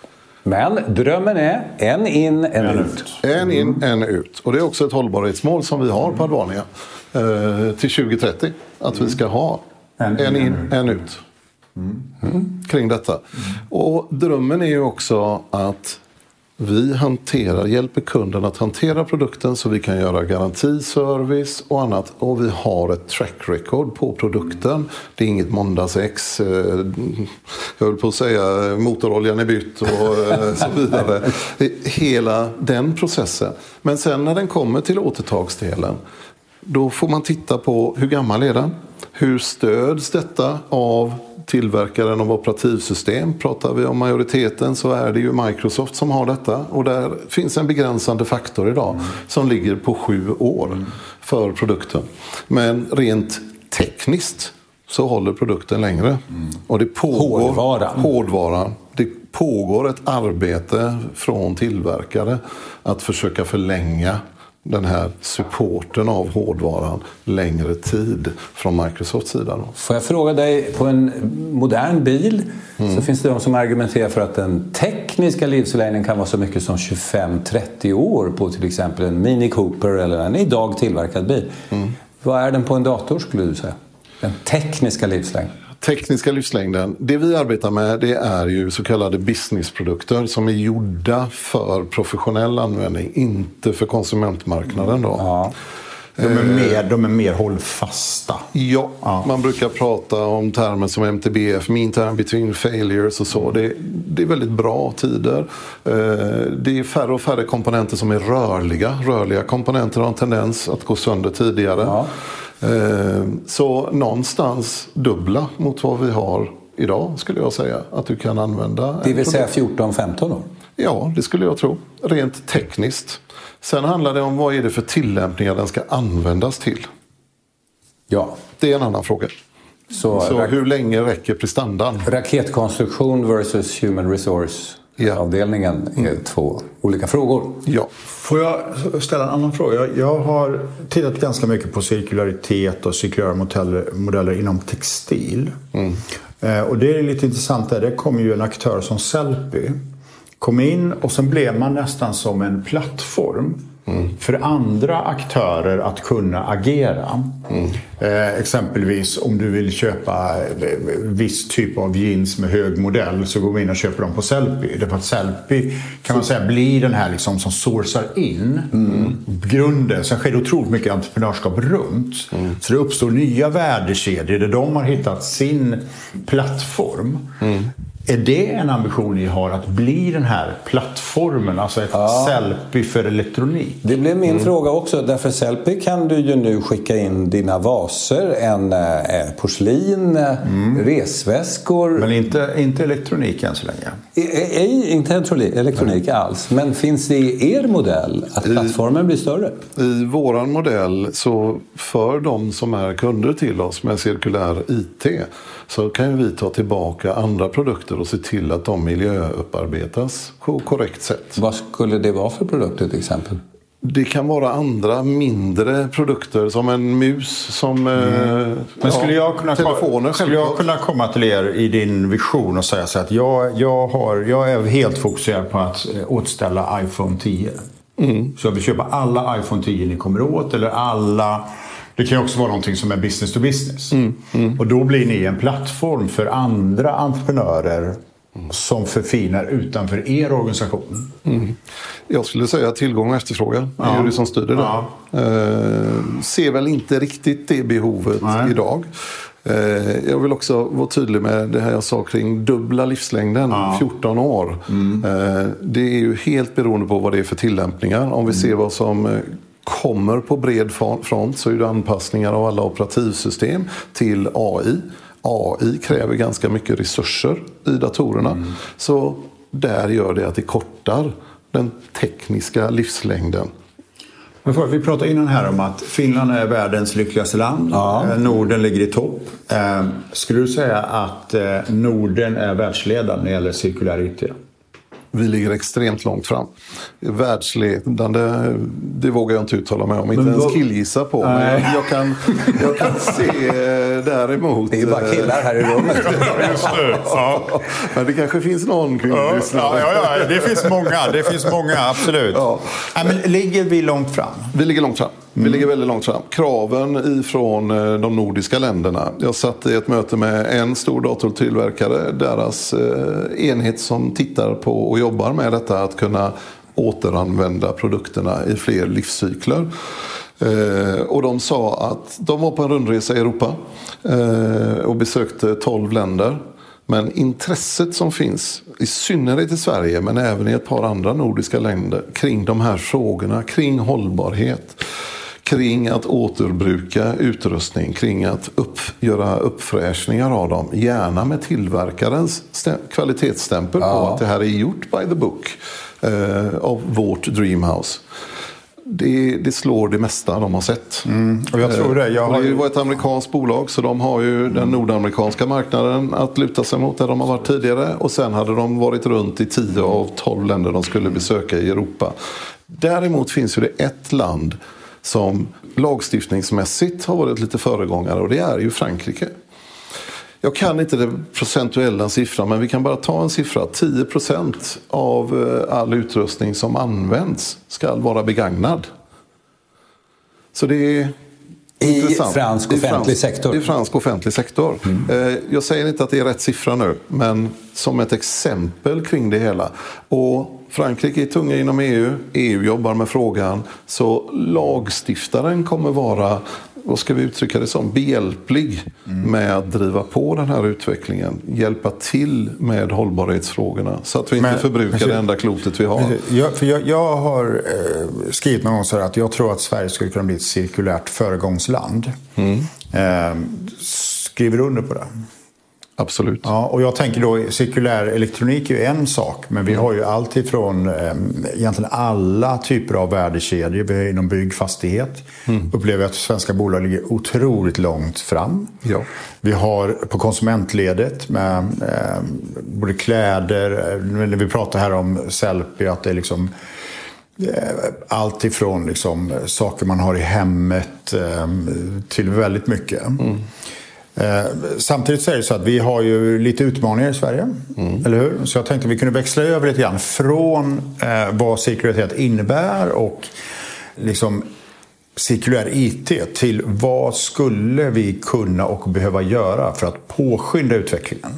Men drömmen är en in, en, en ut. En in, en ut. Och det är också ett hållbarhetsmål som vi har på Advania eh, till tjugo trettio. Att mm. vi ska ha en, en in, en ut. Mm. Mm. Kring detta. Mm. Och drömmen är ju också att vi hanterar, hjälper kunden att hantera produkten så vi kan göra garantiservice och annat. Och vi har ett track record på produkten. Det är inget måndagsex. Jag höll på att säga motoroljan är bytt och så vidare. Hela den processen. Men sen när den kommer till återtagsdelen, då får man titta på hur gammal är den? Hur stöds detta av tillverkaren av operativsystem? Pratar vi om majoriteten så är det ju Microsoft som har detta. Och där finns en begränsande faktor idag mm. som ligger på sju år mm. för produkten. Men rent tekniskt så håller produkten längre. Mm. Och det pågår, hårdvaran. hårdvaran. Det pågår ett arbete från tillverkare att försöka förlänga den här supporten av hårdvaran längre tid från Microsofts sida. Då. Får jag fråga dig, på en modern bil mm. så finns det de som argumenterar för att den tekniska livslängden kan vara så mycket som tjugofem till trettio år på till exempel en Mini Cooper eller en idag tillverkad bil. Mm. Vad är den på en dator skulle du säga? Den tekniska livslängden? Tekniska livslängden, det vi arbetar med det är ju så kallade businessprodukter som är gjorda för professionell användning, inte för konsumentmarknaden då. Ja. De är mer, de är mer hållfasta. Ja, ja, man brukar prata om termer som M T B F, mean time between failures och så. Det, det är väldigt bra tider. Det är färre och färre komponenter som är rörliga. Rörliga komponenter har en tendens att gå sönder tidigare. Ja. Så någonstans dubbla mot vad vi har idag skulle jag säga att du kan använda. Det vill säga fjorton femton år? Ja, det skulle jag tro. Rent tekniskt. Sen handlar det om vad är det för tillämpningar den ska användas till. Ja. Det är en annan fråga. Så, Så hur länge räcker prestandan? Raketkonstruktion versus human resource. Ja. Avdelningen är mm. två olika frågor. Ja. Får jag ställa en annan fråga? Jag har tittat ganska mycket på cirkularitet och cirkulära modeller, modeller inom textil. Mm. Eh, och det är lite intressant där. Det kom ju en aktör som Sellpy. Kom in och sen blev man nästan som en plattform mm. för andra aktörer att kunna agera. Mm. Eh, exempelvis om du vill köpa viss typ av jeans med hög modell så går vi in och köper dem på Sellpy. Därför att Sellpy kan man säga blir den här liksom som sourcar in mm. grunden. Sen sker det otroligt mycket entreprenörskap runt. Mm. Så det uppstår nya värdekedjor där de har hittat sin plattform. Mm. Är det en ambition ni har att bli den här plattformen, alltså ett ja. Sellpy för elektronik? Det blev min mm. fråga också, därför Sellpy kan du ju nu skicka in dina vaser, en eh, porslin, mm. resväskor. Men inte, inte elektronik än så länge? I, i, inte elektronik mm. alls, men finns det i er modell att plattformen I, blir större? I våran modell, så för de som är kunder till oss med cirkulär I T så kan vi ta tillbaka andra produkter och se till att de miljöupparbetas på korrekt sätt. Vad skulle det vara för produkter till exempel? Det kan vara andra mindre produkter som en mus, som mm. Men skulle, ja, jag kunna telefoner, skulle jag kunna komma till er i din vision och säga så att jag, jag, har, jag är helt fokuserad på att återställa iPhone tio. Mm. Så jag vill köpa alla iPhone tio ni kommer åt eller alla... Det kan ju också vara någonting som är business to business. Mm, mm. Och då blir ni en plattform för andra entreprenörer mm. som förfinar utanför er organisation. Mm. Jag skulle säga tillgång och efterfrågan. Ja. Det är det som styr det där. Ja. Eh, ser väl inte riktigt det behovet Nej. idag. Eh, jag vill också vara tydlig med det här jag sa kring dubbla livslängden, ja. fjorton år. Mm. Eh, det är ju helt beroende på vad det är för tillämpningar. Om vi mm. ser vad som... Eh, kommer på bred front så är det anpassningar av alla operativsystem till A I. A I kräver ganska mycket resurser i datorerna. Mm. Så där gör det att det kortar den tekniska livslängden. Men vi pratade innan här om att Finland är världens lyckligaste land. Ja. Norden ligger i topp. Skulle du säga att Norden är världsledande när det gäller cirkulär I T? Vi ligger extremt långt fram. Världsledande, det vågar jag inte uttala mig om. Inte men ens killgissa på. Men jag, jag, kan, jag kan se däremot... Det är ju bara killar här i rummet. Just det. Ja. Men det kanske finns någon kvinnlig ja, ja, ja, det finns många. Det finns många, absolut. Ja. Ja, men ligger vi långt fram? Vi ligger långt fram. Vi mm. ligger väldigt långt fram. Kraven ifrån de nordiska länderna. Jag satt i ett möte med en stor datortillverkare. Deras eh, enhet som tittar på och jobbar med detta. Att kunna återanvända produkterna i fler livscykler. Eh, och de sa att de var på en rundresa i Europa. Eh, och besökte tolv länder. Men intresset som finns, i synnerhet i Sverige men även i ett par andra nordiska länder, kring de här frågorna, kring hållbarhet, kring att återbruka utrustning, kring att upp, göra uppfräschningar av dem, gärna med tillverkarens stäm- kvalitetsstämpel ja. på att det här är gjort by the book eh, av vårt Dreamhouse. Det, det slår det mesta de har sett. Mm, och jag tror det. Jag har... Det var ett amerikanskt bolag så de har ju mm. den nordamerikanska marknaden att luta sig mot där de har varit tidigare. Och sen hade de varit runt i tio av tolv länder de skulle besöka i Europa. Däremot finns ju det ett land som lagstiftningsmässigt har varit lite föregångare och det är ju Frankrike. Jag kan inte den procentuella siffran, men vi kan bara ta en siffra. tio procent av all utrustning som används ska vara begagnad. Så det är I intressant. fransk offentlig I fransk, sektor. I fransk offentlig sektor. Mm. Jag säger inte att det är rätt siffra nu, men som ett exempel kring det hela. Och Frankrike är tunga inom E U, E U jobbar med frågan, så lagstiftaren kommer vara, vad ska vi uttrycka det som, behjälplig mm. med att driva på den här utvecklingen, hjälpa till med hållbarhetsfrågorna så att vi inte Men, förbrukar det enda klotet vi har. Jag, för jag, jag har eh, skrivit någon gång så här att jag tror att Sverige skulle kunna bli ett cirkulärt föregångsland. Mm. Eh, skriver under på det? Absolut. Ja, och jag tänker då, cirkulär elektronik är ju en sak, men vi mm. har ju allt ifrån eh, egentligen alla typer av värdekedjor. Vi är inom byggfastighet. Mm. Upplever att svenska bolag ligger otroligt långt fram. Ja. Vi har på konsumentledet med eh, både kläder, när vi pratar här om Sellpy, att det är liksom eh, allt ifrån liksom, saker man har i hemmet eh, till väldigt mycket. Mm. Eh, samtidigt så är det så att vi har ju lite utmaningar i Sverige, mm. eller hur? Så jag tänkte att vi kunde växla över lite grann från eh, vad cirkularitet innebär och liksom cirkulär I T till vad skulle vi kunna och behöva göra för att påskynda utvecklingen.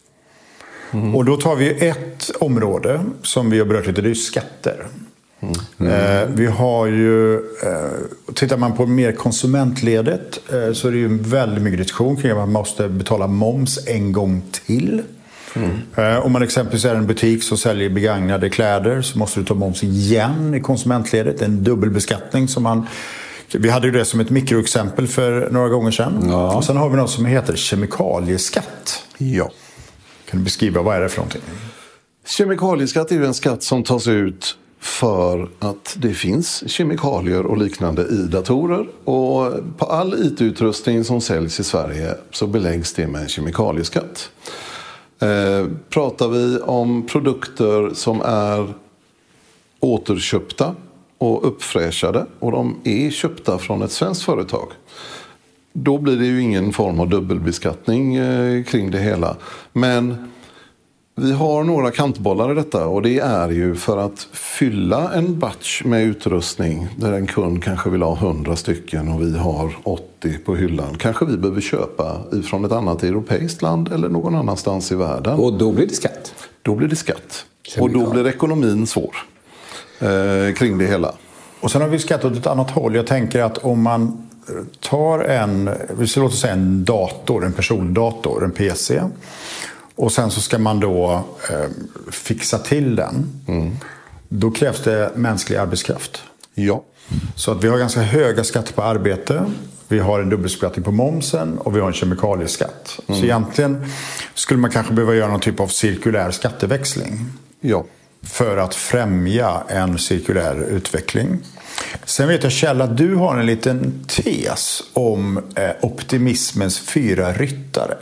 Mm. Och då tar vi ett område som vi har berört lite, det är ju skatter. Mm. Eh, vi har ju, eh, tittar man på mer konsumentledet eh, så är det ju väldigt mycket diskussion kring att man måste betala moms en gång till. Mm. Eh, om man exempelvis är en butik som säljer begagnade kläder så måste du ta moms igen i konsumentledet. En dubbelbeskattning som man... Vi hade ju det som ett mikroexempel för några gånger sedan. Ja. Och sen har vi något som heter kemikalieskatt. Ja. Kan du beskriva vad är det för någonting? Kemikalieskatt är ju en skatt som tas ut för att det finns kemikalier och liknande i datorer. Och på all I T-utrustning som säljs i Sverige så beläggs det med en kemikalieskatt. Eh, pratar vi om produkter som är återköpta och uppfräschade och de är köpta från ett svenskt företag, då blir det ju ingen form av dubbelbeskattning eh, kring det hela. Men vi har några kantbollar i detta och det är ju för att fylla en batch med utrustning där en kund kanske vill ha hundra stycken och vi har åttio på hyllan. Kanske vi behöver köpa ifrån ett annat europeiskt land eller någon annanstans i världen. Och då blir det skatt? Då blir det skatt. Och då blir ekonomin svår eh, kring det hela. Och sen har vi skatt åt ett annat håll. Jag tänker att om man tar en, vi ska låta säga en dator, en persondator, en P C. Och sen så ska man då eh, fixa till den. Mm. Då krävs det mänsklig arbetskraft. Ja. Så att vi har ganska höga skatter på arbete. Vi har en dubbelbeskattning på momsen och vi har en kemikalieskatt. Mm. Så egentligen skulle man kanske behöva göra någon typ av cirkulär skatteväxling. Ja. För att främja en cirkulär utveckling. Sen vet jag, Kjell, att du har en liten tes om eh, optimismens fyra ryttare.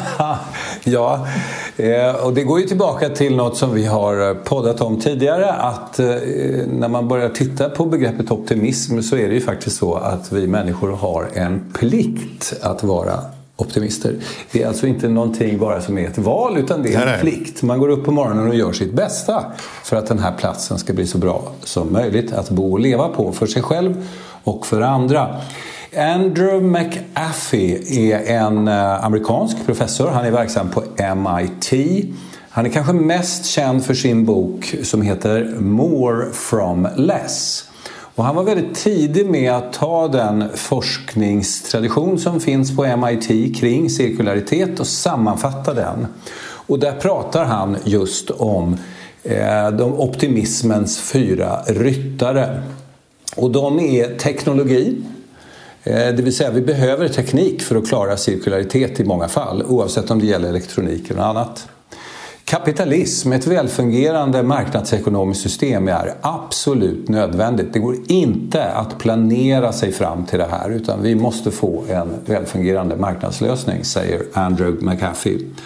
Ja, eh, och det går ju tillbaka till något som vi har poddat om tidigare. Att eh, när man börjar titta på begreppet optimism så är det ju faktiskt så att vi människor har en plikt att vara optimister. Det är alltså inte någonting bara som är ett val, utan det är en nej, nej. plikt. Man går upp på morgonen och gör sitt bästa för att den här platsen ska bli så bra som möjligt att bo och leva på för sig själv och för andra. Andrew McAfee är en amerikansk professor. Han är verksam på M I T. Han är kanske mest känd för sin bok som heter More from Less. Och han var väldigt tidig med att ta den forskningstradition som finns på M I T kring cirkularitet och sammanfatta den. Och där pratar han just om eh, de optimismens fyra ryttare. Och de är teknologi. Eh, det vill säga vi behöver teknik för att klara cirkularitet i många fall, oavsett om det gäller elektronik eller annat. Kapitalism, ett välfungerande marknadsekonomiskt system, är absolut nödvändigt. Det går inte att planera sig fram till det här, utan vi måste få en välfungerande marknadslösning, säger Andrew McAfee.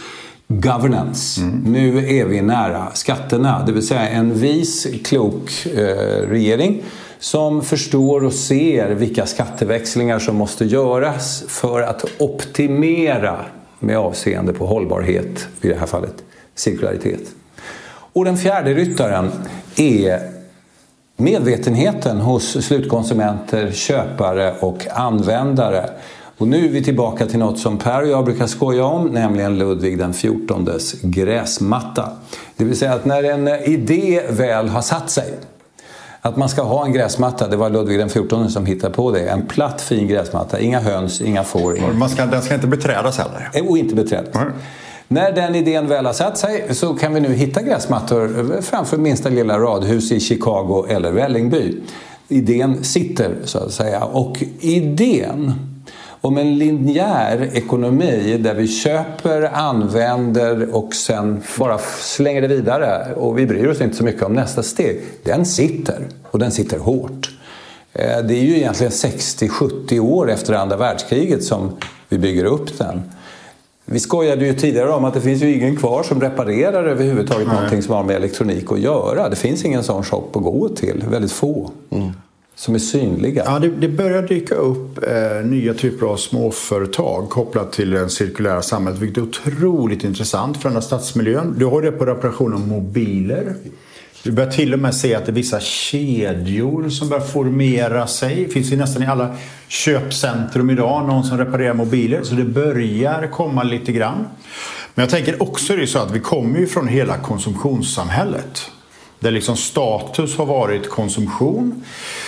governance. Mm. Nu är vi nära skatterna. Det vill säga en vis, klok eh, regering som förstår och ser vilka skatteväxlingar som måste göras för att optimera med avseende på hållbarhet, i det här fallet cirkularitet. Och den fjärde ryttaren är medvetenheten hos slutkonsumenter, köpare och användare. Och nu är vi tillbaka till något som Per och jag brukar skoja om, nämligen Ludvig den fjortondes gräsmatta. Det vill säga att när en idé väl har satt sig, att man ska ha en gräsmatta, det var Ludvig den fjortonde som hittade på det. En platt fin gräsmatta, inga höns, inga får. Inga... Man ska, den ska inte beträdas heller. Och inte beträdas. Mm. När den idén väl har satt sig så kan vi nu hitta gräsmattor framför minsta lilla radhus i Chicago eller Vällingby. Idén sitter så att säga. Och idén om en linjär ekonomi där vi köper, använder och sen bara slänger det vidare och vi bryr oss inte så mycket om nästa steg. Den sitter och den sitter hårt. Det är ju egentligen sextio sjuttio år efter andra världskriget som vi bygger upp den. Vi skojade ju tidigare om att det finns ju ingen kvar som reparerar överhuvudtaget Nej. någonting som har med elektronik att göra. Det finns ingen sån shop att gå till, väldigt få. Mm. Som är synliga. Ja, det, det börjar dyka upp eh, nya typer av småföretag kopplat till det cirkulära samhället, vilket är otroligt intressant för den här stadsmiljön. Du har det på reparation av mobiler. Du börjar till och med se att det är vissa kedjor som börjar formera sig. Det finns ju nästan i alla köpcentrum idag någon som reparerar mobiler. Så det börjar komma lite grann. Men jag tänker också är det så att vi kommer ju från hela konsumtionssamhället. Där liksom status har varit konsumtion.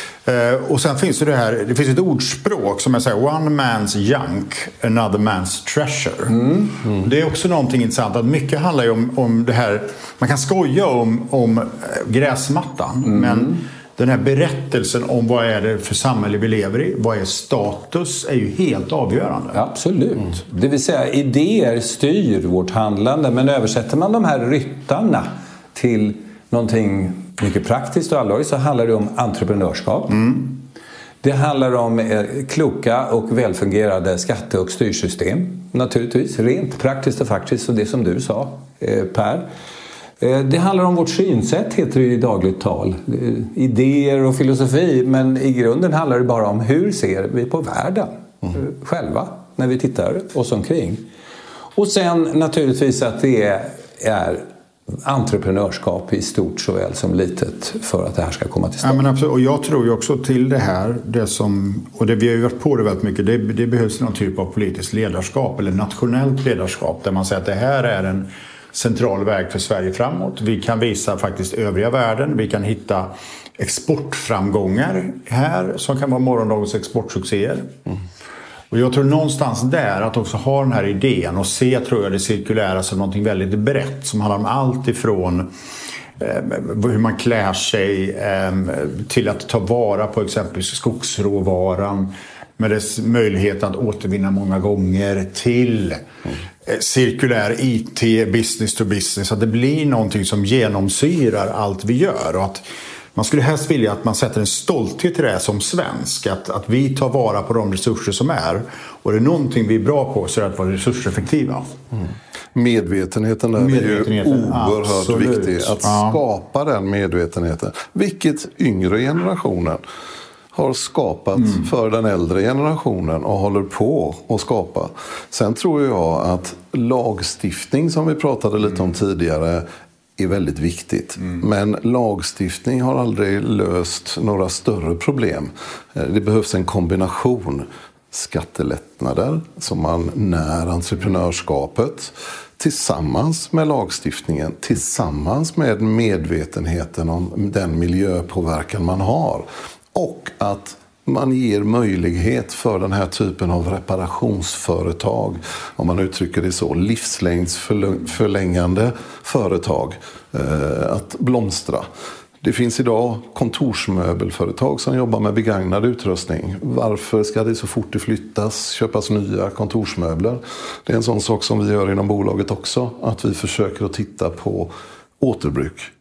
Och sen finns det det här, det finns ett ordspråk som är så här: one man's junk, another man's treasure. Mm. Mm. Det är också någonting intressant att mycket handlar ju om, om det här, man kan skoja om, om gräsmattan, mm. men den här berättelsen om vad är det för samhälle vi lever i, vad är status, är ju helt avgörande. Absolut. Mm. Det vill säga idéer styr vårt handlande, men översätter man de här ryttarna till någonting mycket praktiskt och allvarligt så handlar det om entreprenörskap. Mm. Det handlar om eh, kloka och välfungerande skatte- och styrsystem. Naturligtvis, rent praktiskt och faktiskt, och det som du sa, eh, Per. Eh, det handlar om vårt synsätt, heter det i dagligt tal. Eh, idéer och filosofi, men i grunden handlar det bara om hur ser vi på världen mm. eh, själva när vi tittar oss omkring. Och sen naturligtvis att det är, är entreprenörskap i stort såväl som litet för att det här ska komma till stånd. Ja, men absolut. Och jag tror ju också till det här, det som, och det, vi har ju varit på det väldigt mycket, det, det behövs någon typ av politiskt ledarskap eller nationellt ledarskap där man säger att det här är en central väg för Sverige framåt. Vi kan visa faktiskt övriga världen, vi kan hitta exportframgångar här som kan vara morgondagens exportsuccéer. Mm. Och jag tror någonstans där att också ha den här idén och se, tror jag, det cirkulära som någonting väldigt brett som handlar om allt ifrån eh, hur man klär sig eh, till att ta vara på exempelvis skogsråvaran med dess möjlighet att återvinna många gånger till eh, cirkulär I T, business to business. Att det blir någonting som genomsyrar allt vi gör och att man skulle helst vilja att man sätter en stolthet i det som svensk. Att, att vi tar vara på de resurser som är. Och det är någonting vi är bra på så är att vara resurseffektiva. Mm. Medvetenheten där medvetenheten, är ju oerhört absolut. viktig. Att ja. skapa den medvetenheten. Vilket yngre generationen har skapat mm. för den äldre generationen och håller på att skapa. Sen tror jag att lagstiftning som vi pratade lite om tidigare är väldigt viktigt. Mm. Men lagstiftning har aldrig löst några större problem. Det behövs en kombination. Skattelättnader som man när entreprenörskapet tillsammans med lagstiftningen, tillsammans med medvetenheten om den miljöpåverkan man har. Och att man ger möjlighet för den här typen av reparationsföretag, om man uttrycker det så, livslängdsförlängande företag, eh, att blomstra. Det finns idag kontorsmöbelföretag som jobbar med begagnad utrustning. Varför ska det så fort det flyttas köpas nya kontorsmöbler? Det är en sån sak som vi gör inom bolaget också, att vi försöker att titta på återbruk.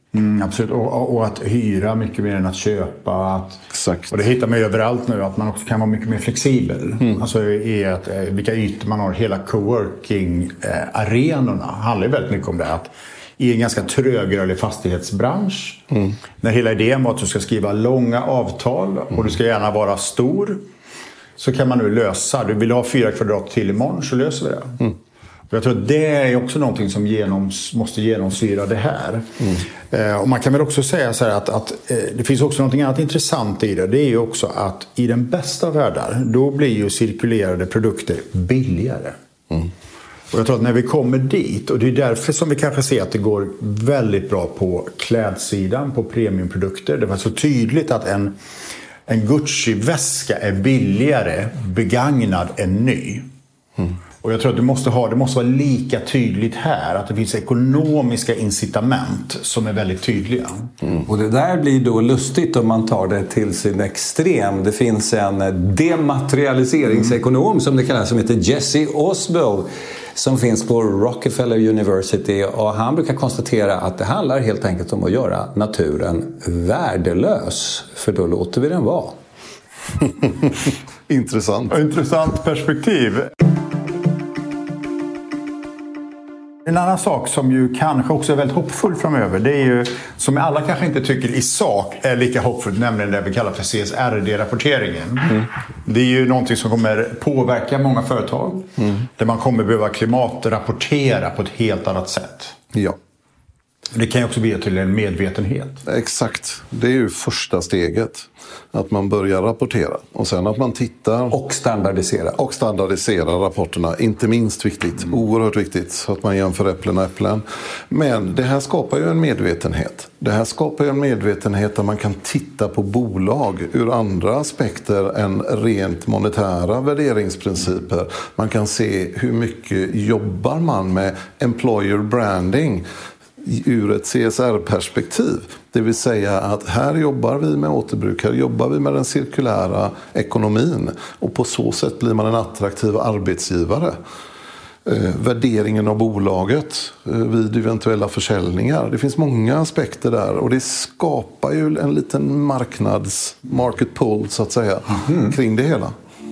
Mm, absolut, och, och, och att hyra mycket mer än att köpa. Att, Exakt. Och det hittar man överallt nu, att man också kan vara mycket mer flexibel. Mm. Alltså i att, eh, vilka ytor man har, hela coworking-arenorna eh, handlar ju väldigt mycket om det. Att i en ganska trögrörlig fastighetsbransch, mm. när hela idén var att du ska skriva långa avtal mm. och du ska gärna vara stor, så kan man nu lösa. Du vill ha fyra kvadrat till imorgon, så löser vi det. Mm. Jag tror att det är också någonting som genoms, måste genomsyra det här. Mm. Eh, och man kan väl också säga så här att, att eh, det finns också någonting annat intressant i det. Det är ju också att i den bästa världar, då blir ju cirkulerade produkter billigare. Mm. Och jag tror att när vi kommer dit, och det är därför som vi kanske ser att det går väldigt bra på klädsidan, på premiumprodukter. Det var så tydligt att en, en Gucci-väska är billigare begagnad än ny. Mm. Och jag tror att du måste ha, det måste vara lika tydligt här, att det finns ekonomiska incitament som är väldigt tydliga. Mm. Och det där blir då lustigt om man tar det till sin extrem. Det finns en dematerialiseringsekonom mm. som det kallas, som heter Jesse Oswald, som finns på Rockefeller University, och han brukar konstatera att det handlar helt enkelt om att göra naturen värdelös, för då låter vi den vara. Intressant. Intressant perspektiv. En annan sak som ju kanske också är väldigt hoppfull framöver, det är ju, som alla kanske inte tycker i sak är lika hoppfullt, nämligen det vi kallar för C S R D-rapporteringen. Mm. Det är ju någonting som kommer påverka många företag, mm. där man kommer behöva klimatrapportera på ett helt annat sätt. Ja. Det kan ju också bli till en medvetenhet. Exakt. Det är ju första steget. Att man börjar rapportera. Och sen att man tittar. Och standardisera. Och standardisera rapporterna. Inte minst viktigt. Mm. Oerhört viktigt. Så att man jämför äpplen och äpplen. Men det här skapar ju en medvetenhet. Det här skapar ju en medvetenhet där man kan titta på bolag ur andra aspekter än rent monetära värderingsprinciper. Man kan se hur mycket jobbar man med employer branding ur ett C S R-perspektiv. Det vill säga att här jobbar vi med återbruk, här jobbar vi med den cirkulära ekonomin, och på så sätt blir man en attraktiv arbetsgivare. Eh, värderingen av bolaget eh, vid eventuella försäljningar. Det finns många aspekter där, och det skapar ju en liten marknads market pull så att säga mm. kring det hela.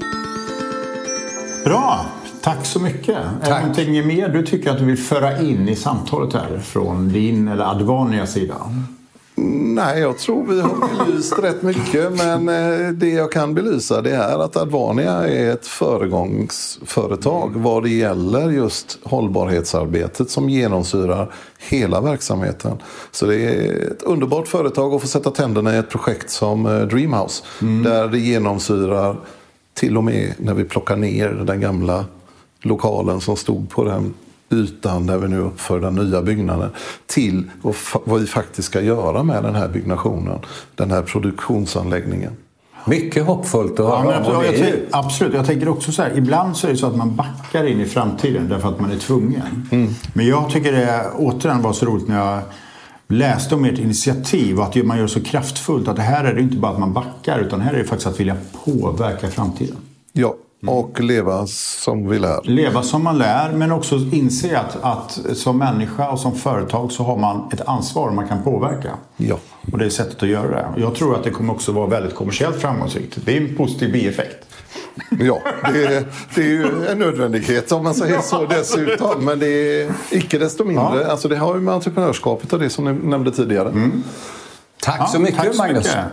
Bra! Tack så mycket. Tack. Är det någonting mer du tycker att du vill föra in i samtalet här från din eller Advania sida? Nej, jag tror vi har belyst rätt mycket, men det jag kan belysa, det är att Advania är ett föregångsföretag vad det gäller just hållbarhetsarbetet som genomsyrar hela verksamheten. Så det är ett underbart företag att få sätta tänderna i ett projekt som Dreamhouse, mm. där det genomsyrar till och med när vi plockar ner den gamla lokalen som stod på den ytan där vi nu uppför den nya byggnaden, till vad vi faktiskt ska göra med den här byggnationen, den här produktionsanläggningen. Mycket hoppfullt att höra. Ja, jag tänker, absolut, jag tänker också så här, ibland så är det så att man backar in i framtiden därför att man är tvungen. Mm. Men jag tycker det återigen var så roligt när jag läste om ert initiativ, att man gör så kraftfullt att det här är det inte bara att man backar, utan här är det faktiskt att vilja påverka framtiden. Ja, och leva som vi lär. Leva som man lär, men också inse att, att som människa och som företag så har man ett ansvar man kan påverka. Ja. Och det är sättet att göra det. Jag tror att det kommer också vara väldigt kommersiellt framgångsrikt. Det är en positiv bieffekt. Ja, det är, det är ju en nödvändighet om man säger så dessutom. Men det är icke desto mindre. Ja. Alltså det har ju med entreprenörskapet och det som ni nämnde tidigare. Mm. Tack ja, så mycket, tack så Magnus. Mycket.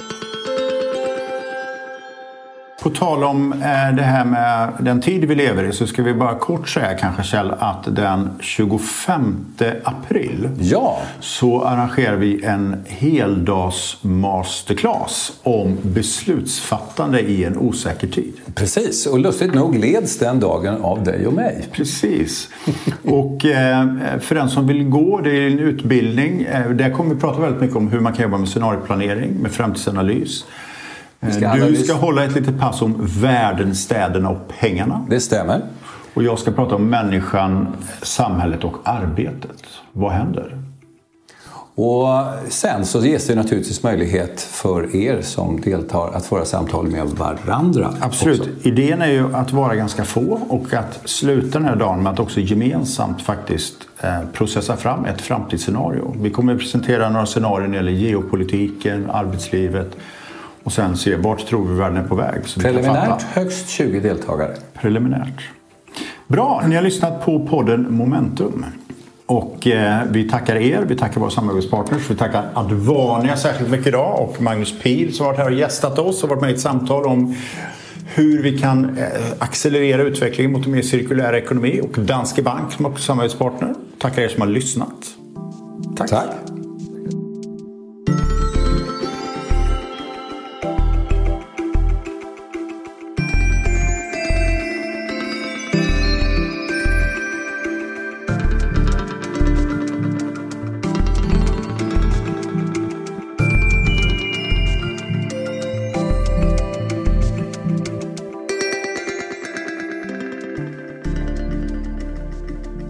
På tal om det här med den tid vi lever i, så ska vi bara kort säga kanske, Kjell, att den tjugofemte april ja. så arrangerar vi en heldags masterclass om beslutsfattande i en osäker tid. Precis, och lustigt nog leds den dagen av dig och mig. Precis. Och för den som vill gå, det är en utbildning. Där kommer vi prata väldigt mycket om hur man kan jobba med scenarioplanering, med framtidsanalys. Ska du ska hålla ett litet pass om världen, städerna och pengarna. Det stämmer. Och jag ska prata om människan, samhället och arbetet. Vad händer? Och sen så ges det naturligtvis möjlighet för er som deltar att föra samtal med varandra. Absolut. Också. Idén är ju att vara ganska få och att sluta den här dagen med att också gemensamt faktiskt eh, processa fram ett framtidsscenario. Vi kommer att presentera några scenarier när det gäller geopolitiken, arbetslivet och sen se vart tror vi världen är på väg. Så Preliminärt högst tjugo deltagare. Preliminärt. Bra, ni har lyssnat på podden Momentum. Och eh, vi tackar er, vi tackar våra samarbetspartners, vi tackar Advania särskilt mycket idag och Magnus Pihl som har varit här och gästat oss och varit med i ett samtal om hur vi kan eh, accelerera utvecklingen mot en mer cirkulär ekonomi, och Danske Bank som också samarbetspartner. Tackar er som har lyssnat. Tack. Tack.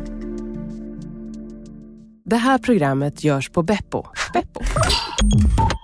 Det här programmet görs på Beppo. Beppo.